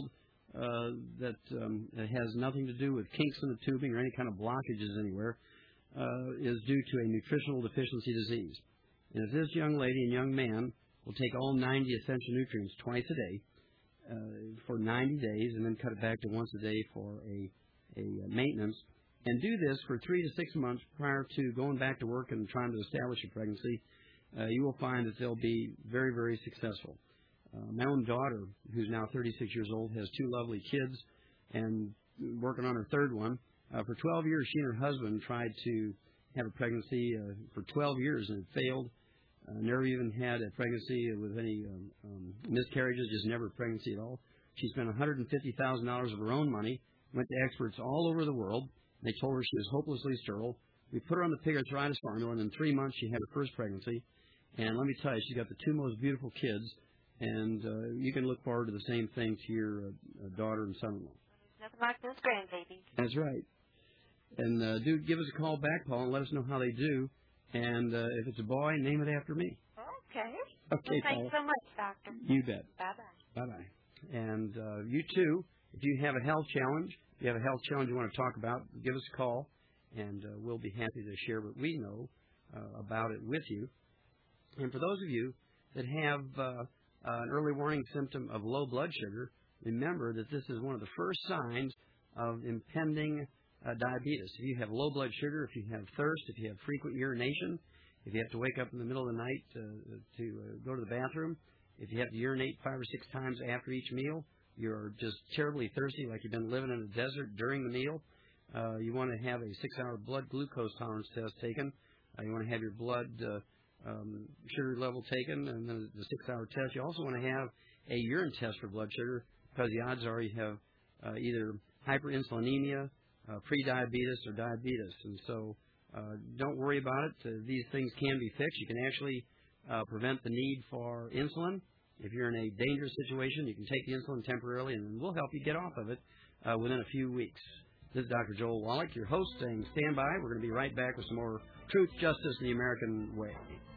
B: that has nothing to do with kinks in the tubing or any kind of blockages anywhere, is due to a nutritional deficiency disease. And if this young lady and young man will take all 90 essential nutrients twice a day for 90 days and then cut it back to once a day for a maintenance, and do this for 3 to 6 months prior to going back to work and trying to establish a pregnancy, you will find that they'll be very, very successful. My own daughter, who's now 36 years old, has 2 lovely kids and working on her 3rd one. For 12 years, she and her husband tried to have a pregnancy for 12 years, and it failed. Never even had a pregnancy with any miscarriages, just never a pregnancy at all. She spent $150,000 of her own money, went to experts all over the world. They told her she was hopelessly sterile. We put her on the pig arthritis formula, and in 3 months she had her first pregnancy. And let me tell you, she's got the 2 most beautiful kids, and you can look forward to the same thing to your daughter and son-in-law.
I: Nothing like those grandbabies.
B: That's right. And do give us a call back, Paul, and let us know how they do. And if it's a boy, name it after me.
I: Okay.
B: Okay,
I: well, thanks so much, Doctor.
B: You bet.
I: Bye-bye.
B: Bye-bye. And you, too, if you have a health challenge, you want to talk about, give us a call, and we'll be happy to share what we know about it with you. And for those of you that have an early warning symptom of low blood sugar, remember that this is one of the first signs of impending diabetes. If you have low blood sugar, if you have thirst, if you have frequent urination, if you have to wake up in the middle of the night to go to the bathroom, if you have to urinate 5 or 6 times after each meal, you're just terribly thirsty like you've been living in a desert during the meal, you want to have a 6-hour blood glucose tolerance test taken. You want to have your blood sugar level taken, and then the 6-hour test. You also want to have a urine test for blood sugar, because the odds are you have either hyperinsulinemia, prediabetes, or diabetes. And so don't worry about it. These things can be fixed. You can actually prevent the need for insulin. If you're in a dangerous situation, you can take the insulin temporarily, and we'll help you get off of it within a few weeks. This is Dr. Joel Wallach, your host, saying stand by. We're going to be right back with some more Truth, Justice, and the American Way.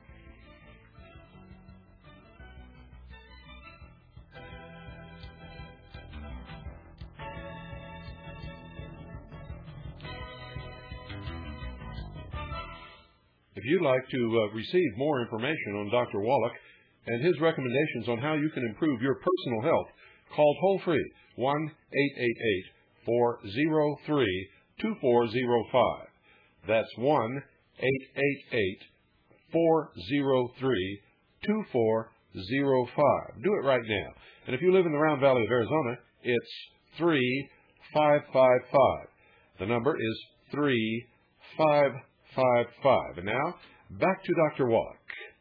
A: If you'd like to receive more information on Dr. Wallach and his recommendations on how you can improve your personal health, call toll-free 1-888-403-2405. That's 1-888-403-2405. Do it right now. And if you live in the Round Valley of Arizona, it's 3555. The number is 3555. And now, back to Dr. Wallach.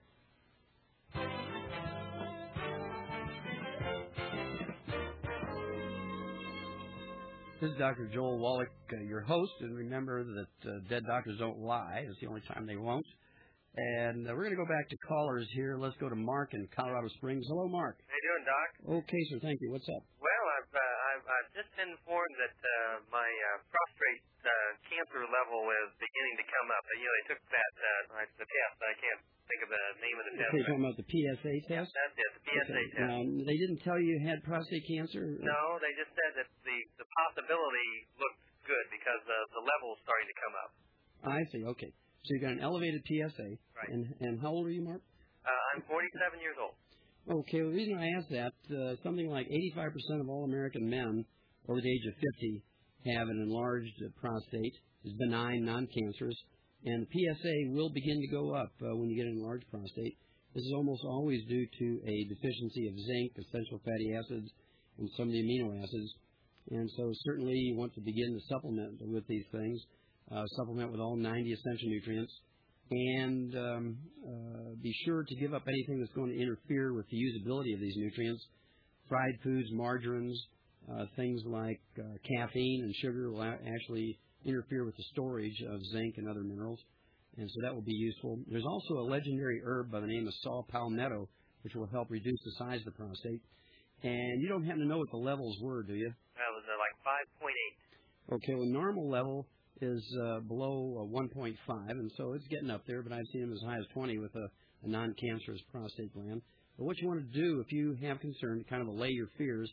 B: This is Dr. Joel Wallach, your host, and remember that dead doctors don't lie. It's the only time they won't. And we're going to go back to callers here. Let's go to Mark in Colorado Springs. Hello, Mark.
J: How you doing, Doc?
B: Okay, sir. Thank you. What's up?
J: Well, I've just been informed that my prostate cancer level is beginning to come up. You know, they took that the test. I can't think of the name of the test.
B: Okay, you're talking about the PSA test?
J: That's it, the PSA test.
B: Now, they didn't tell you you had prostate cancer?
J: No, they just said that the possibility looked good because the level is starting to come up.
B: I see. Okay. So you got an elevated PSA.
J: Right.
B: And how old are you, Mark?
J: I'm 47 years old.
B: Okay. Well, the reason I asked that, something like 85% of all American men over the age of 50 have an enlarged prostate. It's benign, non-cancerous. And the PSA will begin to go up when you get an enlarged prostate. This is almost always due to a deficiency of zinc, essential fatty acids, and some of the amino acids. And so certainly you want to begin to supplement with these things, supplement with all 90 essential nutrients, and be sure to give up anything that's going to interfere with the usability of these nutrients. Fried foods, margarines, things like caffeine and sugar will actually interfere with the storage of zinc and other minerals, and so that will be useful. There's also a legendary herb by the name of saw palmetto, which will help reduce the size of the prostate. And you don't happen to know what the levels were, do you?
J: That was like 5.8.
B: Okay, well, normal level is below 1.5, and so it's getting up there, but I've seen them as high as 20 with a non-cancerous prostate gland. But what you want to do if you have concern to kind of allay your fears,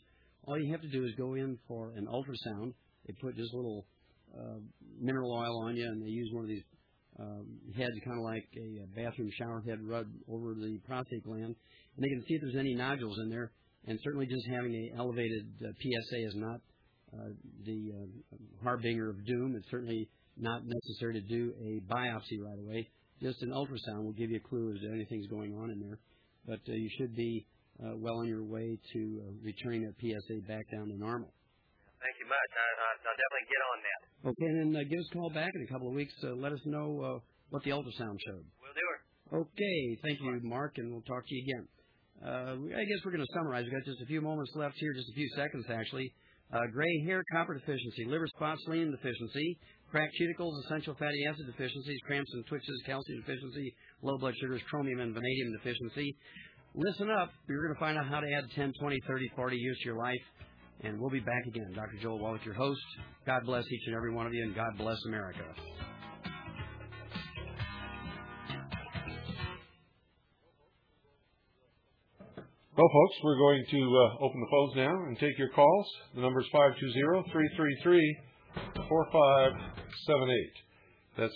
B: all you have to do is go in for an ultrasound. They put just a little mineral oil on you, and they use one of these heads, kind of like a bathroom shower head, rubbed over the prostate gland, and they can see if there's any nodules in there. And certainly just having an elevated PSA is not the harbinger of doom. It's certainly not necessary to do a biopsy right away. Just an ultrasound will give you a clue as to anything's going on in there. But you should be well on your way to returning that PSA back down to normal.
J: Thank you much. I'll definitely get on that.
B: Okay, and then give us a call back in a couple of weeks. Let us know what the ultrasound showed.
J: We'll do it.
B: Okay, thank you, Mark, and we'll talk to you again. I guess we're going to summarize. We've got just a few moments left here, just a few seconds actually. Gray hair, copper deficiency, liver spots, selenium deficiency, cracked cuticles, essential fatty acid deficiencies, cramps and twitches, calcium deficiency, low blood sugars, chromium and vanadium deficiency. Listen up. You're going to find out how to add 10, 20, 30, 40 years to your life. And we'll be back again. Dr. Joel Wallach, your host. God bless each and every one of you, and God bless America.
A: Well, folks, we're going to open the phones now and take your calls. The number is 520-333-4578. That's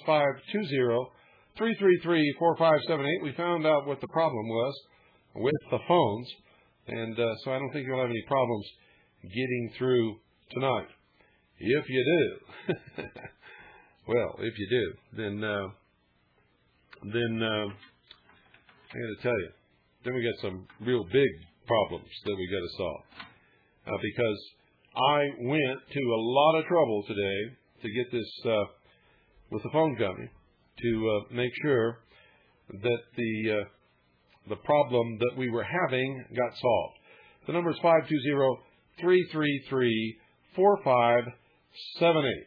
A: 520-333-4578. We found out what the problem was with the phones, and so I don't think you'll have any problems getting through tonight. If you do, well, if you do, then I got to tell you, then we got some real big problems that we got to solve. Because I went to a lot of trouble today to get this with the phone company to make sure that the problem that we were having got solved. The number is 520-333-4578.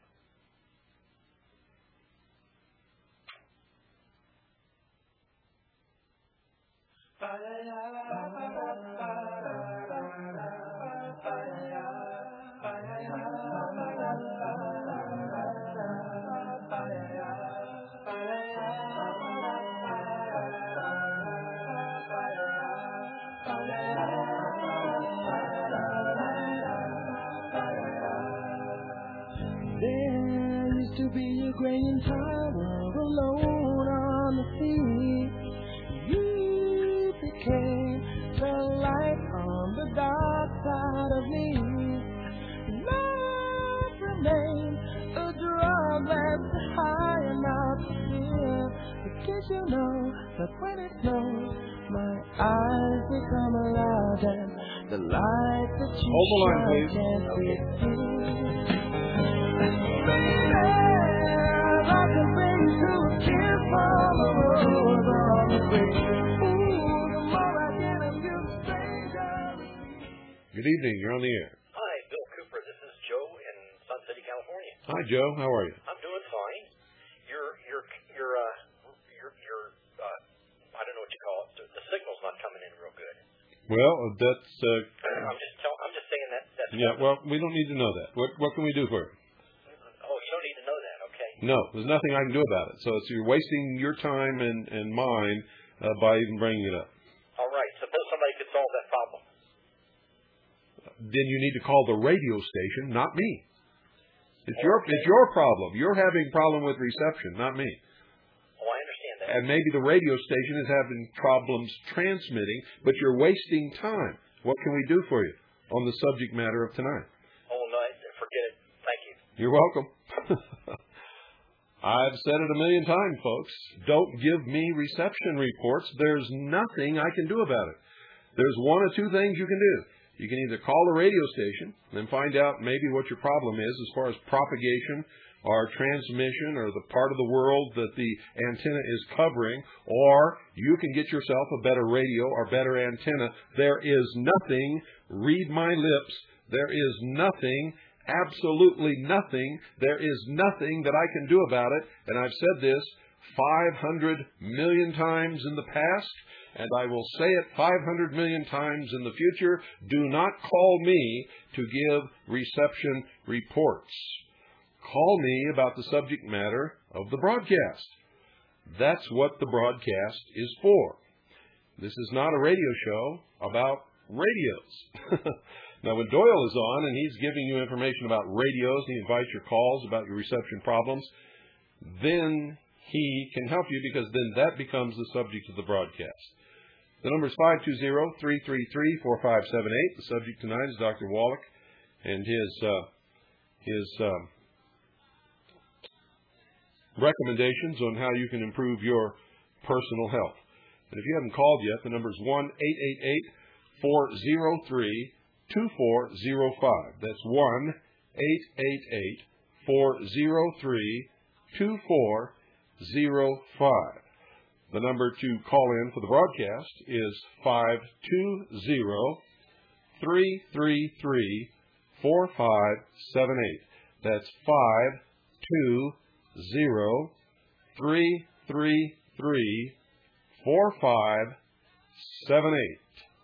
K: Grain tower alone on the sea, you became the light on the dark side of me. Love remained a drug that's high enough to fear, because you know that when it snows, my eyes become alive and the light that you shine can't be seen.
A: Good evening. You're on the air.
L: Hi, Bill Cooper. This is Joe in Sun City, California.
A: Hi, Joe. How are you?
L: I'm doing fine. Your I don't know what you call it. The signal's not coming in real good.
A: Well, that's.
L: I'm just saying that. That's
A: yeah. Well, we don't need to know that. What can we do for you?
L: Oh, you don't need to know that. Okay.
A: No, there's nothing I can do about it. So you're wasting your time and mine by even bringing it up.
L: All right. Suppose somebody could solve that problem.
A: Then you need to call the radio station, not me. It's your problem. You're having a problem with reception, not me.
L: Oh, I understand that.
A: And maybe the radio station is having problems transmitting, but you're wasting time. What can we do for you on the subject matter of tonight?
L: Oh, no, forget it. Thank you.
A: You're welcome. I've said it a million times, folks. Don't give me reception reports. There's nothing I can do about it. There's one or two things you can do. You can either call the radio station and find out maybe what your problem is as far as propagation or transmission or the part of the world that the antenna is covering, or you can get yourself a better radio or better antenna. There is nothing, read my lips, there is nothing, absolutely nothing, there is nothing that I can do about it. And I've said this 500 million times in the past, and I will say it 500 million times in the future. Do not call me to give reception reports. Call me about the subject matter of the broadcast. That's what the broadcast is for. This is not a radio show about radios. Now, when Doyle is on and he's giving you information about radios, he invites your calls about your reception problems, then he can help you because then that becomes the subject of the broadcast. The number is 520-333-4578. The subject tonight is Dr. Wallach and his recommendations on how you can improve your personal health. And if you haven't called yet, the number is 1-888-403-2405. That's 1-888-403-2405. The number to call in for the broadcast is 520-333-4578. That's 520-333-4578.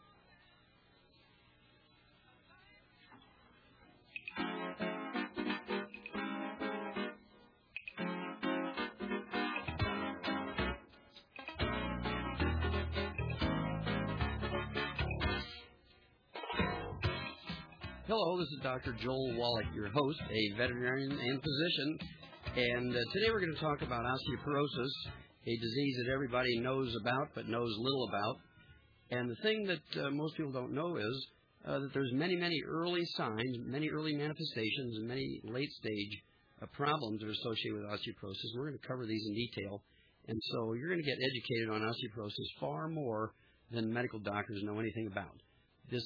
B: Hello, this is Dr. Joel Wallach, your host, a veterinarian and physician. And today we're going to talk about osteoporosis, a disease that everybody knows about but knows little about. And the thing that most people don't know is that there's many early signs, many early manifestations, and many late-stage problems that are associated with osteoporosis. We're going to cover these in detail. And so you're going to get educated on osteoporosis far more than medical doctors know anything about. This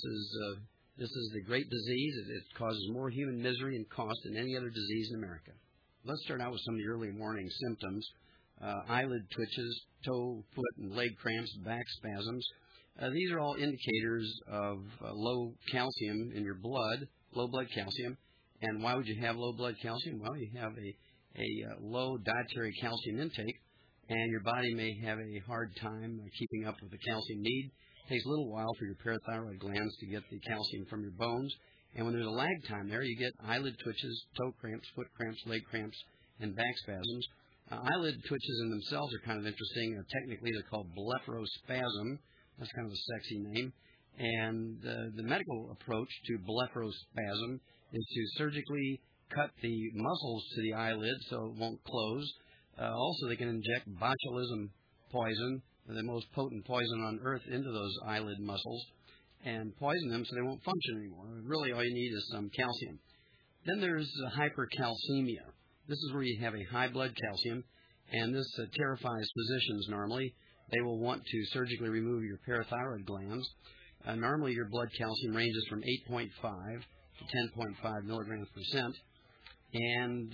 B: is the great disease. It causes more human misery and cost than any other disease in America. Let's start out with some of the early warning symptoms. Eyelid twitches, toe, foot, and leg cramps, back spasms. These are all indicators of low calcium in your blood, low blood calcium. And why would you have low blood calcium? Well, you have a low dietary calcium intake, and your body may have a hard time keeping up with the calcium need. It takes a little while for your parathyroid glands to get the calcium from your bones. And when there's a lag time there, you get eyelid twitches, toe cramps, foot cramps, leg cramps, and back spasms. Eyelid twitches in themselves are kind of interesting. Technically, they're called blepharospasm. That's kind of a sexy name. And the medical approach to blepharospasm is to surgically cut the muscles to the eyelid so it won't close. Also, they can inject botulism poison, the most potent poison on earth, into those eyelid muscles and poison them so they won't function anymore. Really, all you need is some calcium. Then there's hypercalcemia. This is where you have a high blood calcium, and this terrifies physicians normally. They will want to surgically remove your parathyroid glands. Normally, your blood calcium ranges from 8.5 to 10.5 milligrams percent. And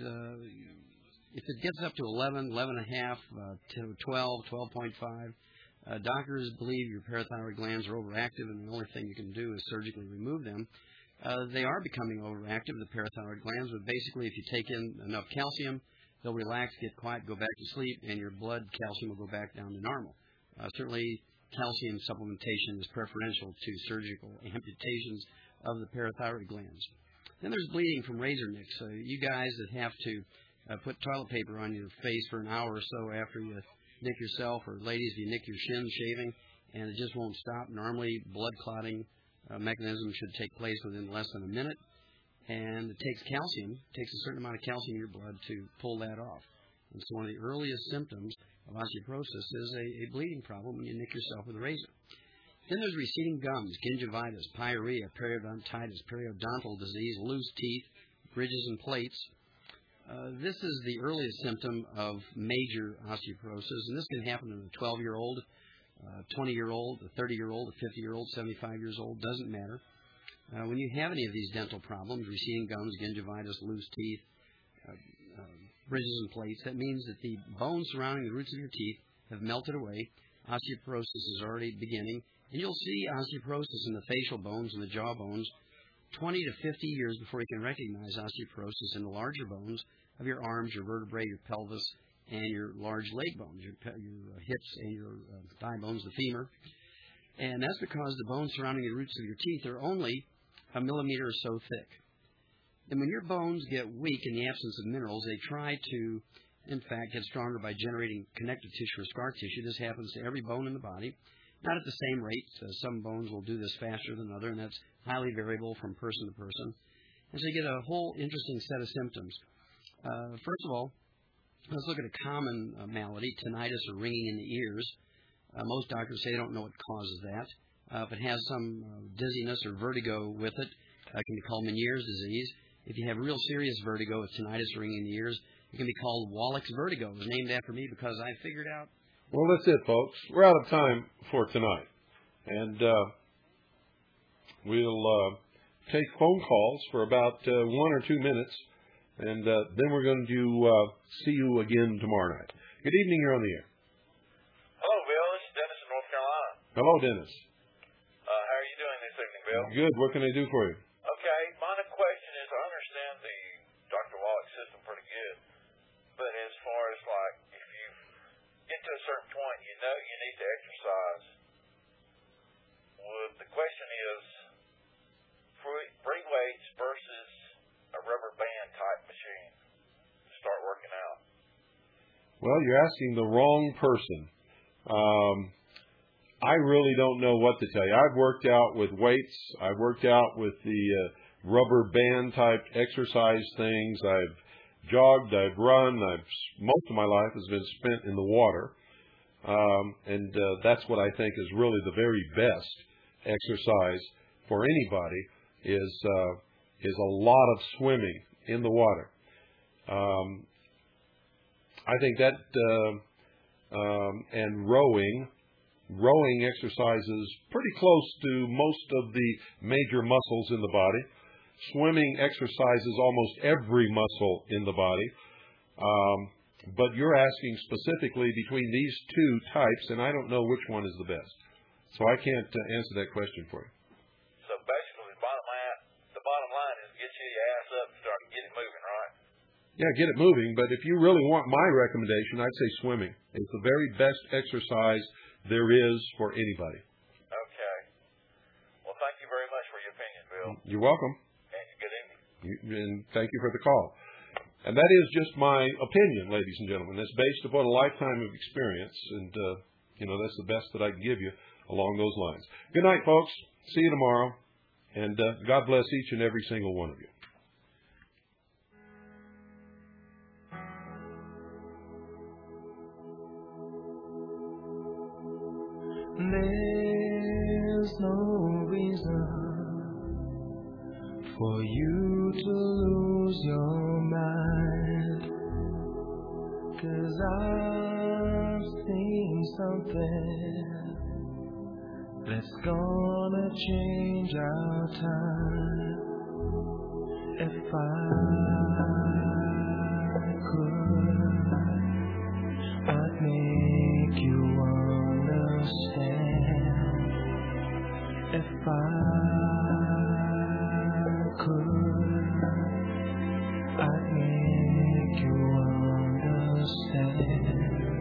B: if it gets up to 11, 11.5, to 12, 12.5, doctors believe your parathyroid glands are overactive, and the only thing you can do is surgically remove them. They are becoming overactive, the parathyroid glands, but basically if you take in enough calcium, they'll relax, get quiet, go back to sleep, and your blood calcium will go back down to normal. Certainly, calcium supplementation is preferential to surgical amputations of the parathyroid glands. Then there's bleeding from razor nicks. So you guys that have to put toilet paper on your face for an hour or so after you nick yourself, or ladies, you nick your shins shaving, and it just won't stop. Normally, blood clotting mechanism should take place within less than a minute, and it takes calcium, takes a certain amount of calcium in your blood to pull that off. And so one of the earliest symptoms of osteoporosis is a bleeding problem when you nick yourself with a razor. Then there's receding gums, gingivitis, pyorrhea, periodontitis, periodontal disease, loose teeth, bridges and plates. This is the earliest symptom of major osteoporosis, and this can happen in a 12-year-old, 20-year-old, a 30-year-old, a 50-year-old, 75 years old, doesn't matter. When you have any of these dental problems, receding gums, gingivitis, loose teeth, bridges and plates, that means that the bones surrounding the roots of your teeth have melted away. Osteoporosis is already beginning, and you'll see osteoporosis in the facial bones and the jaw bones 20 to 50 years before you can recognize osteoporosis in the larger bones of your arms, your vertebrae, your pelvis, and your large leg bones, your hips and your thigh bones, the femur. And that's because the bones surrounding the roots of your teeth are only a millimeter or so thick. And when your bones get weak in the absence of minerals, they try to, in fact, get stronger by generating connective tissue or scar tissue. This happens to every bone in the body. not at the same rate. Some bones will do this faster than other, and that's highly variable from person to person. And so you get a whole interesting set of symptoms. First of all, let's look at a common malady, tinnitus or ringing in the ears. Most doctors say they don't know what causes that. If it has some dizziness or vertigo with it, it can be called Meniere's disease. If you have real serious vertigo with tinnitus or ringing in the ears, it can be called Wallach's vertigo. It was named after me because I figured out.
A: Well, that's it, folks. We're out of time for tonight. And we'll take phone calls for about 1 or 2 minutes, and then we're going to see you again tomorrow night. Good evening. You're on the air.
M: Hello, Bill. This is Dennis in North Carolina.
A: Hello, Dennis.
M: How are you doing this evening, Bill?
A: Good. What can I do for you?
M: Okay. My question is, I understand the Dr. Wallach system pretty good, but as far as like if you get to a certain point, you know you need to exercise. The question is, free weights versus a rubber band type machine to start working out.
A: Well, you're asking the wrong person. I really don't know what to tell you. I've worked out with weights. I've worked out with the rubber band type exercise things. I've jogged. I've run. Most of my life has been spent in the water, and that's what I think is really the very best exercise for anybody is a lot of swimming in the water. I think that and rowing exercises pretty close to most of the major muscles in the body. Swimming exercises almost every muscle in the body. But you're asking specifically between these two types, and I don't know which one is the best. So I can't answer that question for you.
M: So basically, the bottom line is get your ass up and start get it moving, right?
A: Yeah, get it moving. But if you really want my recommendation, I'd say swimming. It's the very best exercise there is for anybody.
M: Okay. Well, thank you very much for your opinion, Bill.
A: You're welcome.
M: And good evening.
A: And thank you for the call. And that is just my opinion, ladies and gentlemen. It's based upon a lifetime of experience, and that's the best that I can give you along those lines. Good night, folks. See you tomorrow, and God bless each and every single one of you.
K: There's no reason for you to lose your mind, 'cause I've seen something that's gonna change our time. If I could, I'd make you understand. If I could, I'd make you understand.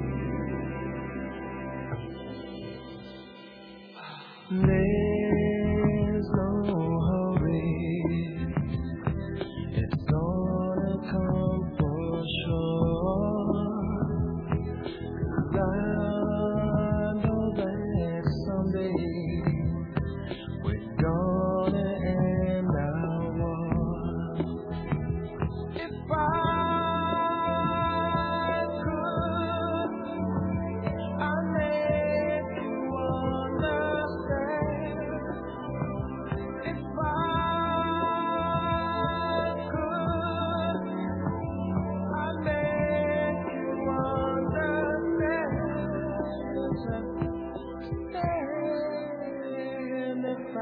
K: There's no hurry, it's gonna come for sure. 'Cause I know that someday we're gonna end our war. If I could, I'd make you understand. If I could, I'd make you understand. If I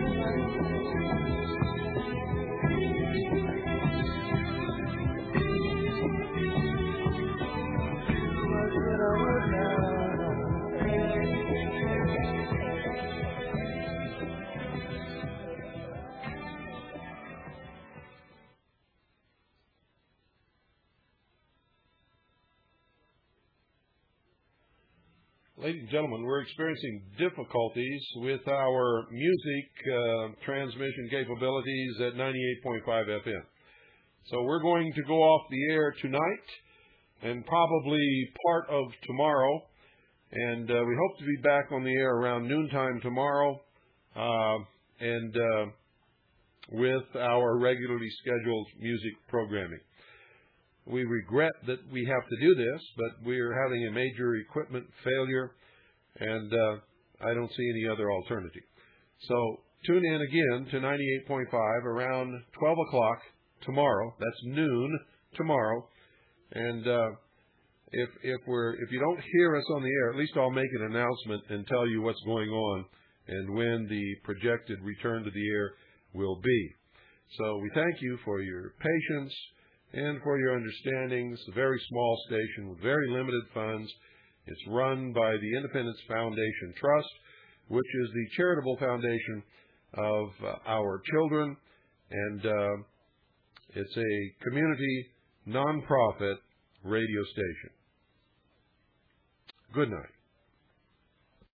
A: Ladies and gentlemen, we're experiencing difficulties with our music transmission capabilities at 98.5 FM. So we're going to go off the air tonight and probably part of tomorrow. And we hope to be back on the air around noontime tomorrow and with our regularly scheduled music programming. We regret that we have to do this, but we are having a major equipment failure, and I don't see any other alternative. So tune in again to 98.5 around 12 o'clock tomorrow. That's noon tomorrow. And if you don't hear us on the air, at least I'll make an announcement and tell you what's going on and when the projected return to the air will be. So we thank you for your patience and for your understanding. It's a very small station with very limited funds. It's run by the Independence Foundation Trust, which is the charitable foundation of our children, and it's a community nonprofit radio station. Good night.